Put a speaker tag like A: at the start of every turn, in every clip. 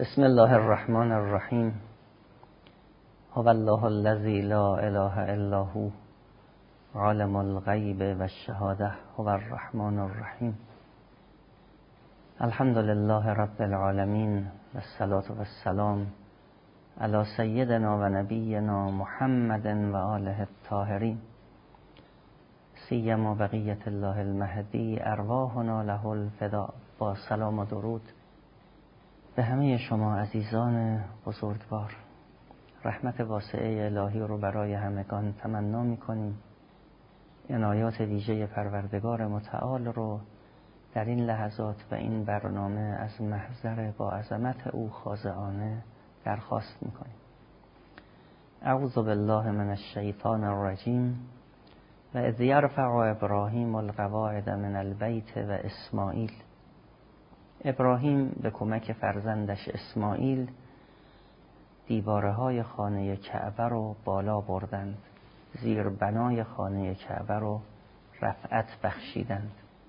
A: بسم الله الرحمن الرحیم. هو الله الذی لا اله الا هو عالم الغیب و الشهاده هو الرحمن الرحیم. الحمد لله رب العالمین و الصلاة و السلام علی سیدنا و نبینا محمد و آله الطاهرین، سیما بقیة الله المهدی ارواحنا له الفداء. با سلام و درود به همه شما عزیزان بزرگوار. رحمت واسعه الهی رو برای همگان تمنا می‌کنیم. عنایات ویژه پروردگار متعال رو در این لحظات و این برنامه از محضر با عظمت او خاضعانه درخواست می‌کنیم. اعوذ بالله من الشیطان الرجیم. و اذ یرفع ابراهیم القواعد من البیت و اسماعیل. ابراهیم به کمک فرزندش اسماعیل دیوارهای خانه کعبه رو بالا بردند، زیر بنای خانه کعبه رو رفعت بخشیدند.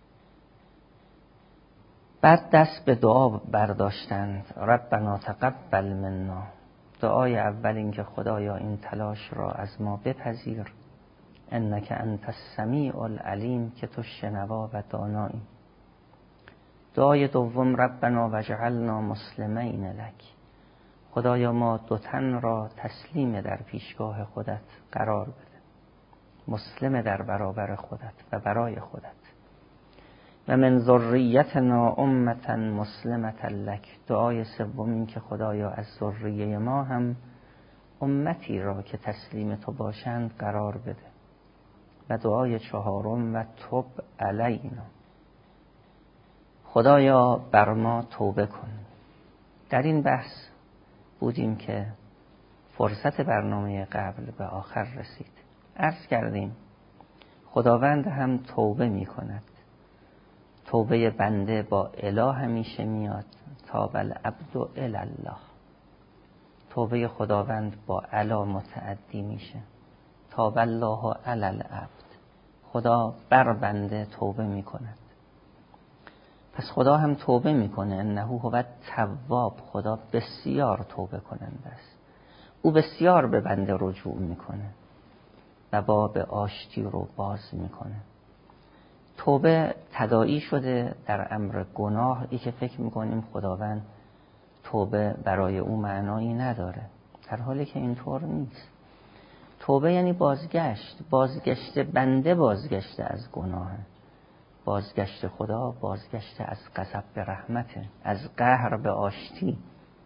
A: بعد دست به دعا برداشتند. ربنا تقبل منا. دعای اول این که خدایا این تلاش را از ما بپذیر، انک انت السمیع العلیم، که تو شنوا و دانایی. دعای دوم ربنا وجعلنا مسلمین لک. خدایا ما دو تن را تسلیم در پیشگاه خودت قرار بده، مسلم در برابر خودت و برای خودت. و من ذریتنا امة مسلمة لک. دعای سوم این که خدایا از ذریه ما هم امتی را که تسلیم تو باشند قرار بده. و دعای چهارم و تب علینا. خدایا بر ما توبه کن. در این بحث بودیم که فرصت برنامه قبل به آخر رسید. عرض کردیم خداوند هم توبه می کند. توبه بنده با اله همیشه میاد. تاب العبد الی الله. توبه خداوند با الا متعدی میشه. تاب الله علی العبد. خدا بر بنده توبه می کند. پس خدا هم توبه میکنه. انه هو التواب. خدا بسیار توبه کننده است. او بسیار به بنده رجوع میکنه و باب آشتی رو باز میکنه. توبه تداعی شده در امر گناه. ای که فکر میکنیم خداوند توبه برای او معنایی نداره، در حالی که اینطور نیست. توبه یعنی بازگشت بنده، بازگشته از گناه، بازگشت خدا، بازگشت از غضب به رحمت، از قهر به آشتی.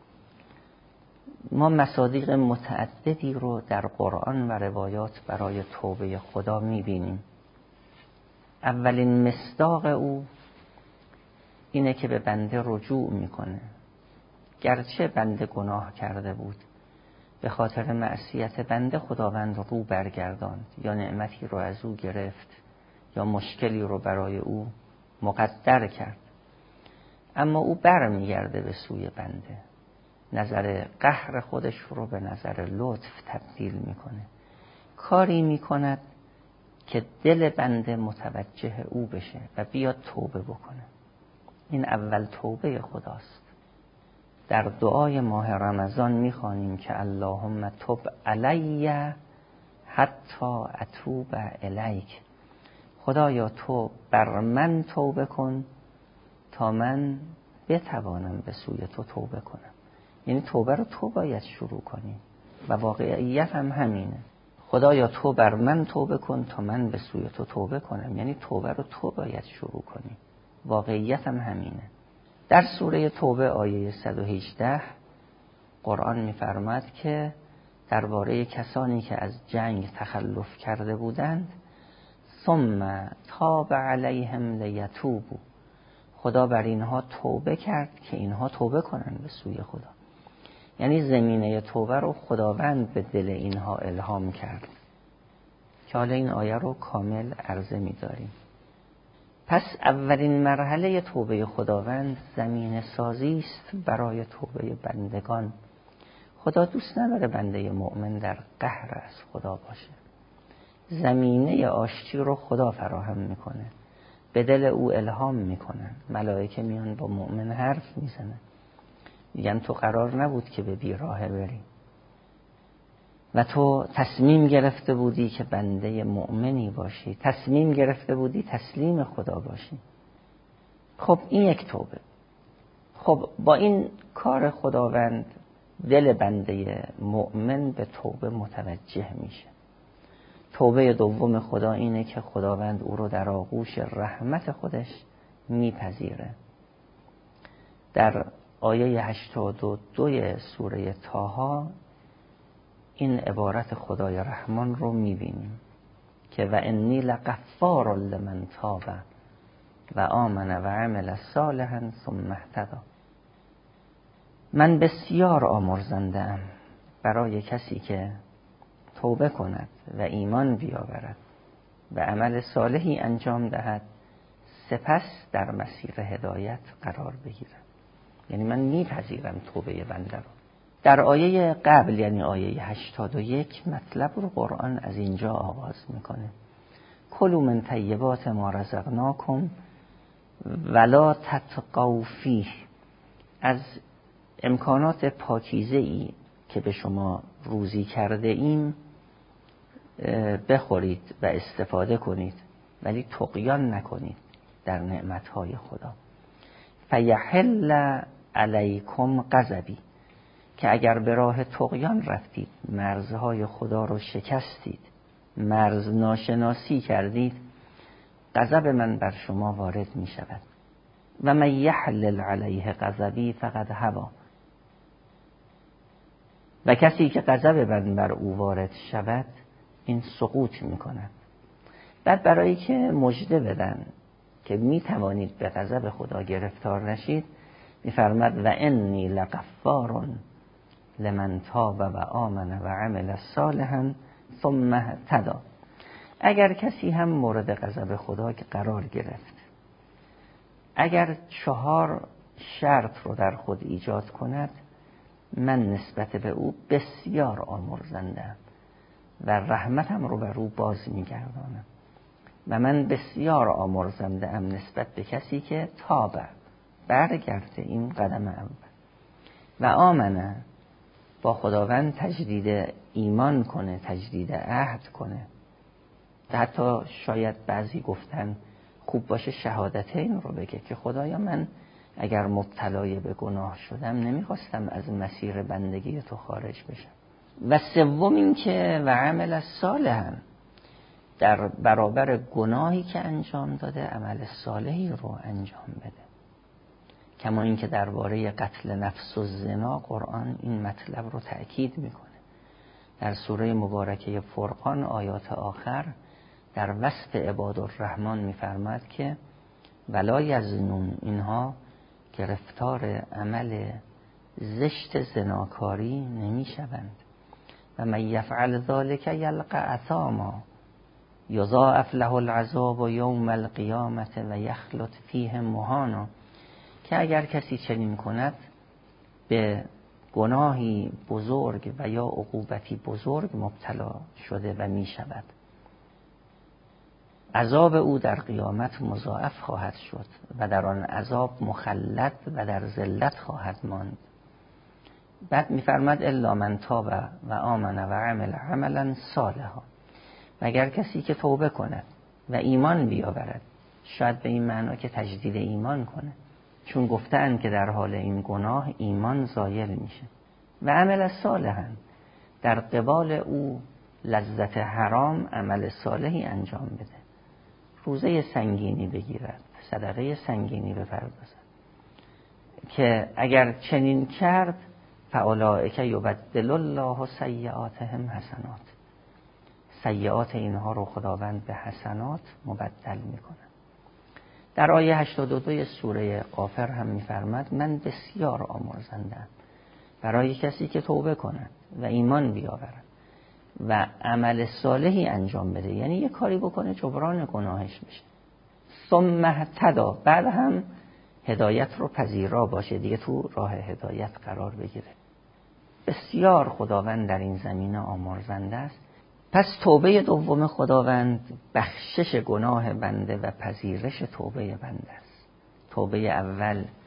A: ما مصادیق متعددی رو در قرآن و روایات برای توبه خدا میبینیم. اولین مصداق او اینه که به بنده رجوع میکنه. گرچه بنده گناه کرده بود، به خاطر معصیت بنده خداوند رو برگرداند، یا نعمتی رو از او گرفت، یا مشکلی رو برای او مقدر کرد، اما او برمیگرده به سوی بنده. نظر قهر خودش رو به نظر لطف تبدیل میکنه. کاری میکند که دل بنده متوجه او بشه و بیاد توبه بکنه. این اول توبه خداست. در دعای ماه رمضان میخوانیم که اللهم تب علی حتی اتوب الیک. خدایا تو بر من توبه کن تا من بتوانم به سوی تو توبه کنم. یعنی توبه رو تو باید شروع کنی و واقعیت هم همینه. خدایا تو بر من توبه کن تا من به سوی تو توبه کنم. یعنی توبه رو تو باید شروع کنی. واقعیت هم همینه. در سوره توبه آیه 118 قرآن می‌فرماید که درباره کسانی که از جنگ تخلف کرده بودند، ثم تاب علیهم لیتوبوا. خدا بر اینها توبه کرد که اینها توبه کنند به سوی خدا. یعنی زمینه توبه رو خداوند به دل اینها الهام کرد که حالا این آیه رو کامل عرضه می‌داریم. پس اولین مرحله توبه خداوند زمینه سازی است برای توبه بندگان. خدا دوست نداره بنده مؤمن در قهر از خدا باشه. زمینه آشتی رو خدا فراهم میکنه، به دل او الهام میکنن. ملائکه میان با مؤمن حرف میزنن، میگن تو قرار نبود که به بیراهه بری و تو تصمیم گرفته بودی که بنده مؤمنی باشی، تصمیم گرفته بودی تسلیم خدا باشی. خب این یک توبه. خب با این کار خداوند دل بنده مؤمن به توبه متوجه میشه. توبه دوم خدا اینه که خداوند او رو در آغوش رحمت خودش میپذیره. در آیه 82 سوره طه این عبارت خدای رحمان رو میبینیم که و انی لغفار لمن تاب و آمن و عمل صالحا ثم اهتدی. من بسیار آمرزنده ام برای کسی که توبه کند و ایمان بیاورد و عمل صالحی انجام دهد سپس در مسیر هدایت قرار بگیرد. یعنی من میپذیرم توبه بنده رو. در آیه قبل یعنی آیه 81 مطلب رو قرآن از اینجا آغاز میکنه. کلوا من طیبات ما رزقناکم ولا تطغوا فیه. از امکانات پاکیزه ای که به شما روزی کرده ایم بخورید و استفاده کنید ولی طغیان نکنید در نعمتهای خدا. فیحل علیکم غضبی، که اگر به راه طغیان رفتید، مرزهای خدا رو شکستید، مرز ناشناسی کردید، غضب من بر شما وارد می شود. و من یحلل علیه غضبی فقد هوا. و کسی که غضب من بر او وارد شود این سقوط می کند. بعد برای که مژده بدن که می توانید به غضب خدا گرفتار نشید می‌فرماد و انی لغفار لمن تاب و آمن و عمل صالحا ثم اهتدی. اگر کسی هم مورد غضب خدا که قرار گرفت، اگر 4 شرط رو در خود ایجاد کند، من نسبت به او بسیار آمرزنده‌ام و رحمتم رو بر او باز می‌گردانم و من بسیار آمرزنده‌ام نسبت به کسی که تاب برگرده، این قدم اول، و آمنه با خداوند تجدید ایمان کنه، تجدید عهد کنه. حتی شاید بعضی گفتن خوب باشه شهادتین رو بگه که خدایا من اگر مبتلای به گناه شدم نمیخواستم از مسیر بندگی تو خارج بشم. و سوم این که و عمل صالحا، در برابر گناهی که انجام داده عمل صالحی رو انجام بده. کما این که درباره قتل نفس و زنا قرآن این مطلب رو تأکید میکنه. در سوره مبارکه فرقان آیات آخر در وصف عباد الرحمن میفرماد که ولا یزنون، اینها گرفتار عمل زشت زناکاری نمیشوند. و من یفعل ذلک یلقى اثاما یضاعف له العذاب یوم القیامة و یخلد فیه مهانا. که اگر کسی چنین کند به گناهی بزرگ و یا عقوبتی بزرگ مبتلا شده و می شود. عذاب او در قیامت مضاعف خواهد شد و در آن عذاب مخلد و در ذلت خواهد ماند. بعد می فرماد الا من تاب و آمن و عمل عملا صالحا. مگر کسی که توبه کند و ایمان بیاورد، شاید به این معنا که تجدید ایمان کنه، چون گفتن که در حال این گناه ایمان زایل میشه. و عمل صالحا، در قبال او لذت حرام عمل صالحی انجام بده، روزه سنگینی بگیرد، صدقه سنگینی بپردازد، که اگر چنین کرد فاولئک یبدل الله سیئاتهم حسنات. سیئات اینها رو خداوند به حسنات مبدل میکنه. در آیه 82 سوره غافر هم میفرماد من بسیار آمرزنده‌ام برای کسی که توبه کند و ایمان بیاورد و عمل صالحی انجام بده، یعنی یه کاری بکنه جبران گناهش بشه. ثم اهتدی، بعد هم هدایت رو پذیرا باشه، دیگه تو راه هدایت قرار بگیره. بسیار خداوند در این زمینه آمرزنده است. پس توبه دوم خداوند بخشش گناه بنده و پذیرش توبه بنده است. توبه اول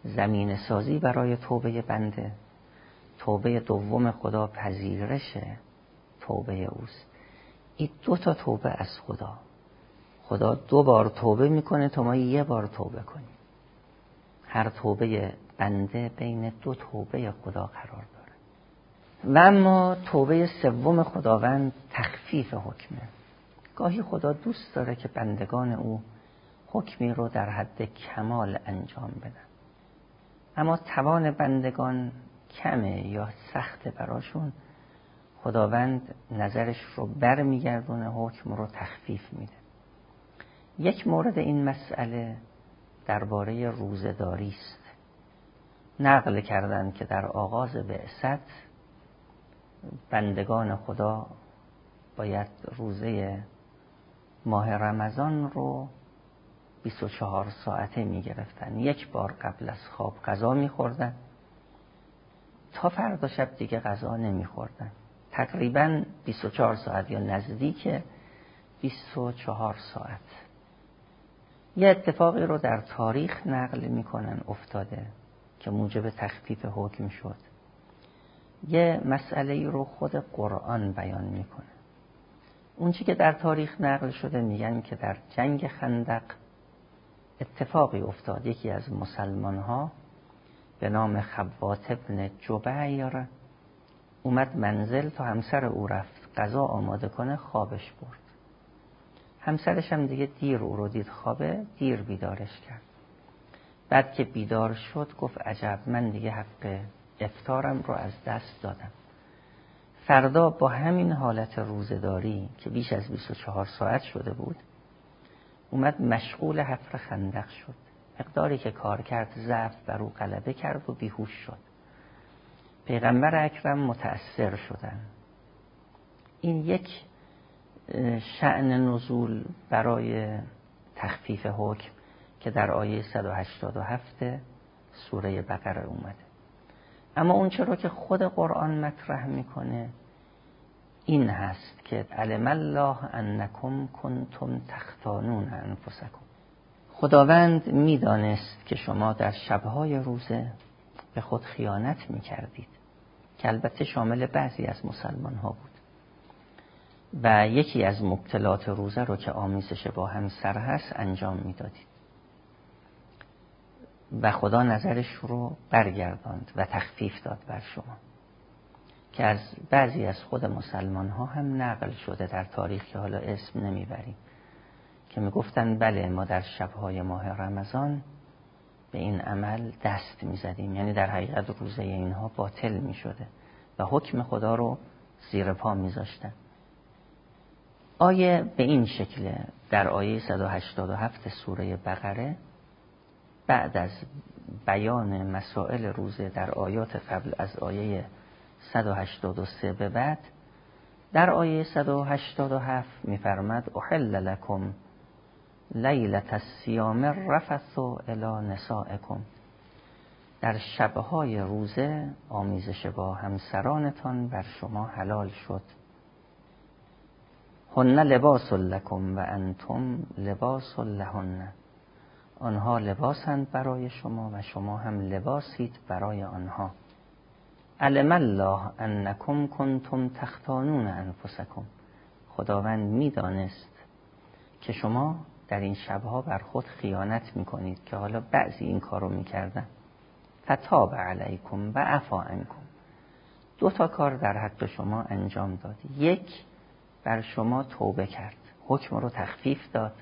A: زمین سازی برای توبه بنده. توبه دوم خدا پذیرش توبه اوست. این 2 تا توبه از خدا. خدا 2 بار توبه میکنه تا ما 1 بار توبه کنیم. هر توبه بنده بین 2 توبه خدا قرار داره. و اما توبه سوم خداوند تخفیف حکمه. گاهی خدا دوست داره که بندگان او حکمی رو در حد کمال انجام بدن، اما توان بندگان کمه یا سخته براشون. خداوند نظرش رو برمیگردونه، حکم رو تخفیف میده. یک مورد این مسئله درباره روزه‌داری است. نقل کردند که در آغاز بعثت بندگان خدا باید روزه ماه رمضان رو 24 ساعته می گرفتن. 1 بار قبل از خواب غذا می خوردن، تا فردا شب دیگه غذا نمی خوردن. تقریبا 24 ساعت یا نزدیک 24 ساعت. یه اتفاقی رو در تاریخ نقل می کنن افتاده که موجب تخفیف حکم شد. یه مسئله رو خود قرآن بیان می کنه. اون چی که در تاریخ نقل شده میگن که در جنگ خندق اتفاقی افتاد. یکی از مسلمان ها به نام خوات بن جبیر اومد منزل تا همسر او رفت غذا آماده کنه، خوابش برد. همسرش هم دیگه دیر او رو دید خوابه، دیر بیدارش کرد. بعد که بیدار شد گفت عجب، من دیگه حق افطارم رو از دست دادم. فردا با همین حالت روزه‌داری که بیش از 24 ساعت شده بود اومد مشغول حفر خندق شد. مقداری که کار کرد ضعف بر او غلبه کرد و بیهوش شد. پیغمبر اکرم متأثر شدن. این یک شأن نزول برای تخفیف حکم که در آیه 187 سوره بقره اومده. اما اون چرا که خود قرآن مطرح میکنه این هست که علم الله انکم کنتم تختانون انفسکم. خداوند میدانست که شما در شبهای روزه به خود خیانت میکردید، که البته شامل بعضی از مسلمان ها بود. و یکی از مبطلات روزه رو که آمیزش با همسر هست انجام میدادید و خدا نظرش رو برگرداند و تخفیف داد بر شما، که از بعضی از خود مسلمان ها هم نقل شده در تاریخ که حالا اسم نمیبریم، که میگفتن بله ما در شبهای ماه رمضان به این عمل دست میزدیم، یعنی در حقیقت روزه اینها باطل میشده و حکم خدا رو زیر پا میذاشتن. آیه به این شکل در آیه 187 سوره بقره بعد از بیان مسائل روزه در آیات قبل از آیه 183 به بعد در آیه 187 میفرماد احل لکم لیلة الصیام الرفث الی نسائکم. در شبهای روزه آمیزش با همسرانتان بر شما حلال شد. هن لباس لکم و انتم لباس لهن. آنها لباسند برای شما و شما هم لباسید برای آنها. علم الله انکم کنتم تختانون انفسکم. خداوند میدانست که شما در این شبها بر خود خیانت میکنید، که حالا بعضی این کارو میکردن. فتاب علیکم و عفا عنکم. 2 تا کار در حق شما انجام داد. 1 بر شما توبه کرد، حکم رو تخفیف داد.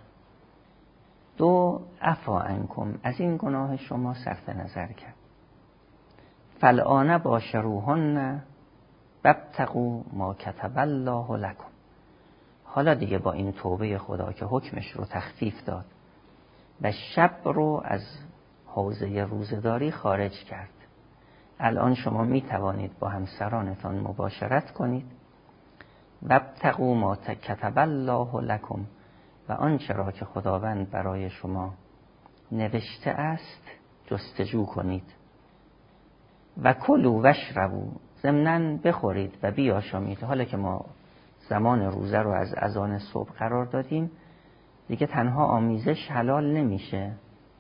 A: 2 عفا عنکم، از این گناه شما صرف نظر کرد. فالآن باشروهن وابتغوا ما کتب الله لکم. حالا دیگه با این توبه خدا که حکمش رو تخفیف داد و شب رو از حوزه روزه‌داری خارج کرد، الان شما می توانید با همسرانتان مباشرت کنید. وابتغوا ما کتب الله لکم، و آنچه را که خداوند برای شما نوشته است جستجو کنید. و کلوا واشربوا، ضمناً بخورید و بیاشامید. حالا که ما زمان روزه رو از اذان صبح قرار دادیم، دیگه تنها آمیزش حلال نمیشه،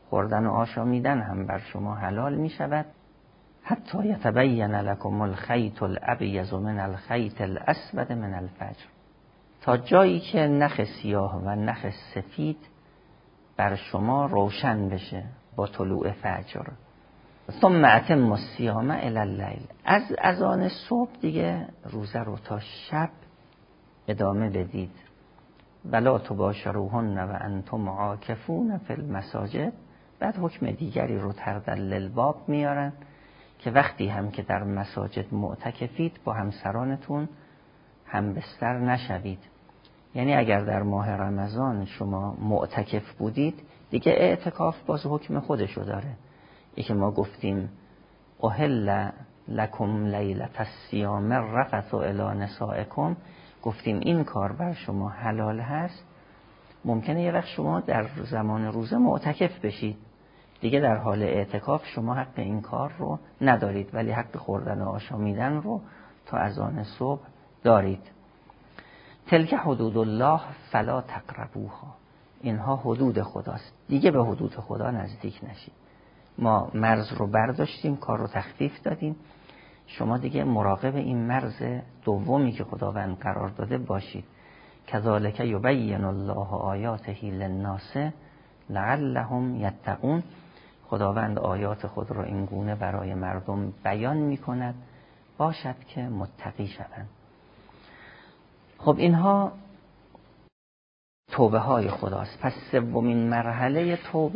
A: خوردن و آشامیدن هم بر شما حلال می شود. حتی یتبین لکم الخیط الابیض من الخیط الاسود من الفجر، تا جایی که نخ سیاه و نخ سفید بر شما روشن بشه با طلوع فجر. ثم اتموا الصیام الی اللیل، از اذان صبح دیگه روزه رو تا شب ادامه بدید. ولا تباشروهن و انتم عاکفون فی المساجد. بعد حکم دیگری رو تردل للباب میارن که وقتی هم که در مساجد معتکفید با همسرانتون هم بستر نشوید. یعنی اگر در ماه رمضان شما معتکف بودید دیگه اعتکاف باز حکم خودشو داره. ای که ما گفتیم احل لکم لیلة الصیام الرفث الی نسائکم، گفتیم این کار بر شما حلال هست. ممکنه یه وقت شما در زمان روزه معتکف بشید، دیگه در حال اعتکاف شما حق این کار رو ندارید، ولی حق خوردن و آشامیدن رو تا اذان صبح دارید. تلک حدود الله فلا تقربوها، اینها حدود خداست، دیگه به حدود خدا نزدیک نشید. ما مرز رو برداشتیم، کار رو تخفیف دادیم، شما دیگه مراقب این مرز دومی که خداوند قرار داده باشید. کذالک یبین الله آیاته للناس لعلهم یتقون، خداوند آیات خود را این گونه برای مردم بیان می کند باشد که متقی شوند. خب اینها توبه های خداست. پس سومین مرحله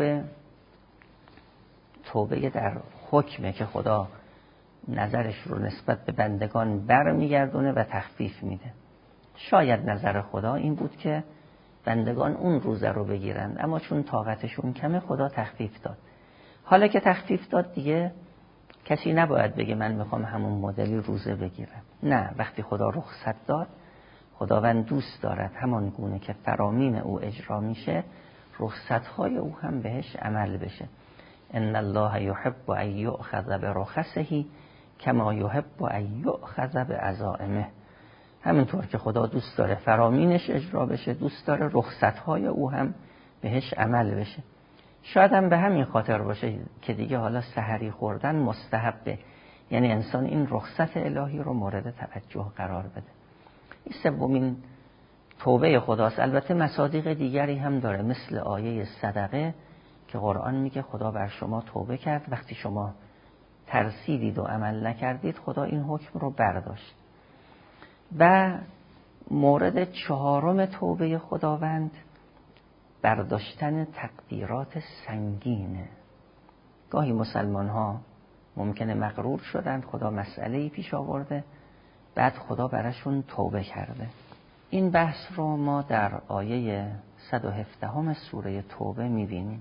A: توبه در حکمه که خدا نظرش رو نسبت به بندگان برمیگردونه و تخفیف میده. شاید نظر خدا این بود که بندگان اون روزه رو بگیرند، اما چون طاقتشون کمه خدا تخفیف داد. حالا که تخفیف داد دیگه کسی نباید بگه من میخوام همون مدلی روزه بگیرم. نه، وقتی خدا رخصت داد، خداوند دوست دارد همان گونه که فرامین او اجرا میشه رخصت‌های او هم بهش عمل بشه. ان الله یحب ان یؤخذ برخصه کما یحب ان یؤخذ بعزائمه. همینطور که خدا دوست داره فرامینش اجرا بشه، دوست داره رخصت‌های او هم بهش عمل بشه. شاید هم به همین خاطر باشه که دیگه حالا سحری خوردن مستحبه، یعنی انسان این رخصت الهی رو مورد توجه قرار بده. این سومین توبه خداست. البته مصادیق دیگری هم داره، مثل آیه صدقه که قرآن میگه خدا بر شما توبه کرد، وقتی شما ترسیدید و عمل نکردید خدا این حکم رو برداشت. و مورد چهارم توبه خداوند برداشتن تقدیرات سنگینه. گاهی مسلمان ها ممکنه مغرور شدن، خدا مسئله‌ای پیش آورده، بعد خدا براشون توبه کرده. این بحث رو ما در آیه 117 سوره توبه میبینیم.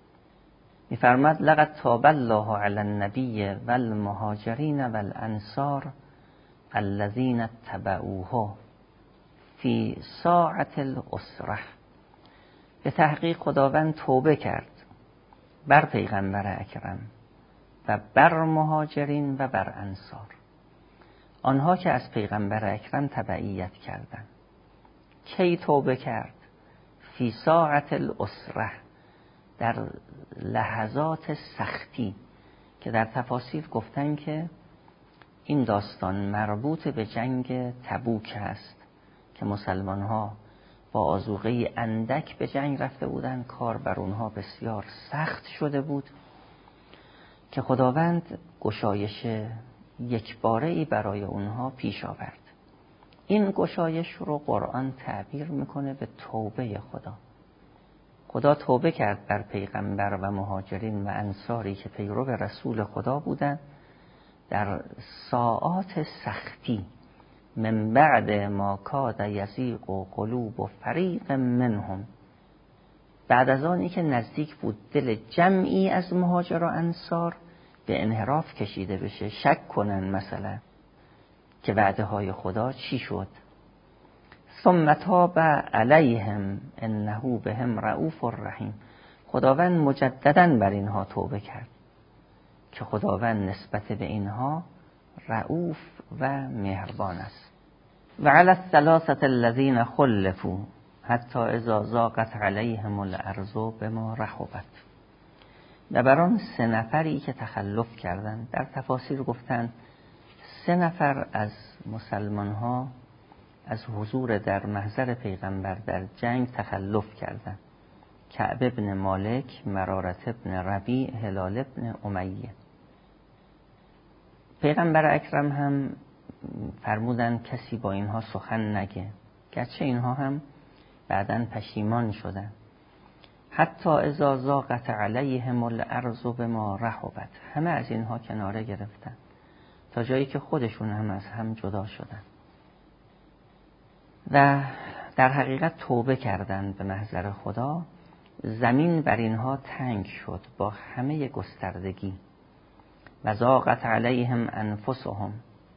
A: میفرماد لقد تاب الله علی النبی والمهاجرین والانصار الذین اتبعوه فی ساعة العسرة. به تحقیق خداوند توبه کرد بر پیغمبر اکرم و بر مهاجرین و بر انصار، آنها که از پیغمبر اکرم تبعیت کردند. کی توبه کرد؟ فی ساعة العسرة، در لحظات سختی، که در تفاسیر گفتن که این داستان مربوط به جنگ تبوک است که مسلمان ها با آذوقه اندک به جنگ رفته بودند، کار بر اونها بسیار سخت شده بود که خداوند گشایش یکباره‌ای برای اونها پیش آورد. این گشایش رو قرآن تعبیر میکنه به توبه خدا. خدا توبه کرد بر پیغمبر و مهاجرین و انصاری که پیرو رسول خدا بودند در ساعات سختی، من بعد ما کاد یزیغ و قلوب و فریق منهم، بعد از آنی که نزدیک بود دل جمعی از مهاجر و انصار به انحراف کشیده بشه، شک کنن مثلا که وعده های خدا چی شد. ثم تاب علیهم انه بهم رؤوف رحیم، خداوند مجدداً بر اینها توبه کرد که خداوند نسبت به اینها رؤوف و مهربان است. و علی الثلاثه الذین خلفوا حتی اذا ضاقت علیهم الارض بما رحبت. و بر آن 3 نفری که تخلف کردند. در تفاسیر گفتند 3 نفر از مسلمان ها از حضور در محضر پیغمبر در جنگ تخلف کردند: کعب ابن مالک، مرارت ابن ربیع، هلال ابن امیه. پیغمبر اکرم هم فرمودند کسی با اینها سخن نگه، گرچه اینها هم بعداً پشیمان شدند. حتی اذا ضاقت علیهم الارض بما رحبت، همه از اینها کناره گرفتن تا جایی که خودشون هم از هم جدا شدن و در حقیقت توبه کردند به محضر خدا. زمین بر اینها تنگ شد با همه گستردگی. و ضاقت علیهم انفسهم،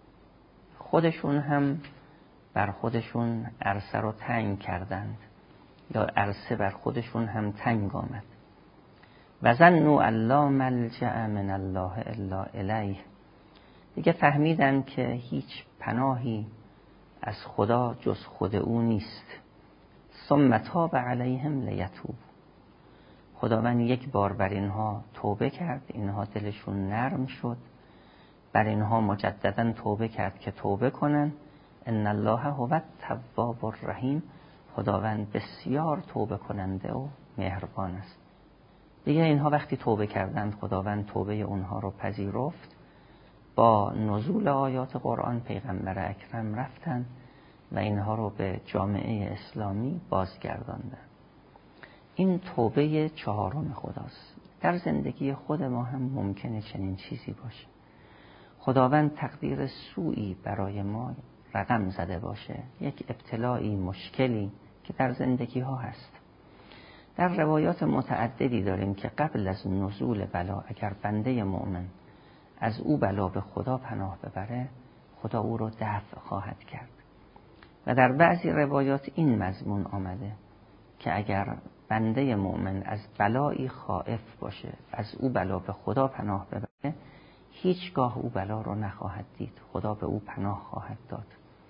A: خودشون هم بر خودشون عرصه رو تنگ کردند یا عرصه بر خودشون هم تنگ آمد. و ظنوا ان لا ملجأ من الله الا الیه، دیگه فهمیدن که هیچ پناهی از خدا جز خود او نیست. ثم تاب علیهم لیتوب، خداوند یک بار بر اینها توبه کرد، اینها دلشون نرم شد، بر اینها مجددا توبه کرد که توبه کنن. ان الله هو التواب الرحیم، خداوند بسیار توبه کننده و مهربان است. دیگه اینها وقتی توبه کردند خداوند توبه اونها رو پذیرفت. با نزول آیات قرآن پیغمبر اکرم رفتن و اینها رو به جامعه اسلامی بازگرداندن. این توبه 4 خداست. در زندگی خود ما هم ممکنه چنین چیزی باشه، خداوند تقدیر سوئی برای ما رقم زده باشه، یک ابتلایی، مشکلی که در زندگی ها هست. در روایات متعددی داریم که قبل از نزول بلا اگر بنده مؤمن از او بلا به خدا پناه ببره، خدا او رو دفع خواهد کرد. و در بعضی روایات این مضمون آمده که اگر بنده مؤمن از بلایی خائف باشه، از او بلا به خدا پناه ببره، هیچگاه او بلا رو نخواهد دید، خدا به او پناه خواهد داد.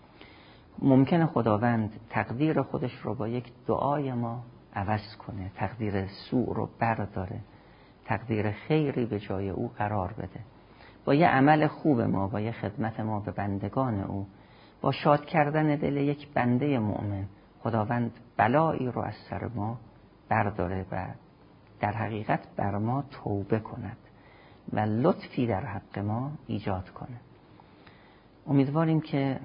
A: ممکنه خداوند تقدیر خودش رو با یک دعای ما عوض کنه، تقدیر سوء رو برداره، تقدیر خیری به جای او قرار بده. با یه عمل خوب ما، با یه خدمت ما به بندگان او، با شاد کردن دل یک بنده مؤمن، خداوند بلایی رو از سر ما برداره و در حقیقت بر ما توبه کند و لطفی در حق ما ایجاد کنه. امیدواریم که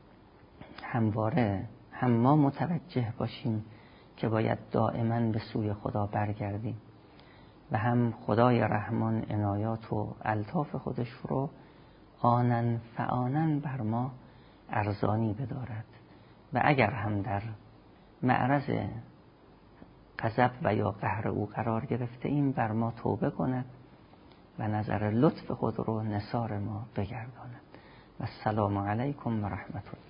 A: همواره هم ما متوجه باشیم که باید دائما به سوی خدا برگردیم و هم خدای رحمان عنایات و الطاف خودش رو آنن فآنن بر ما ارزانی بدارد و اگر هم در معرض غضب و یا قهر او قرار گرفته ایم بر ما توبه کند و نظر لطف خود رو نثار ما بگرداند. و السلام علیکم و رحمت الله.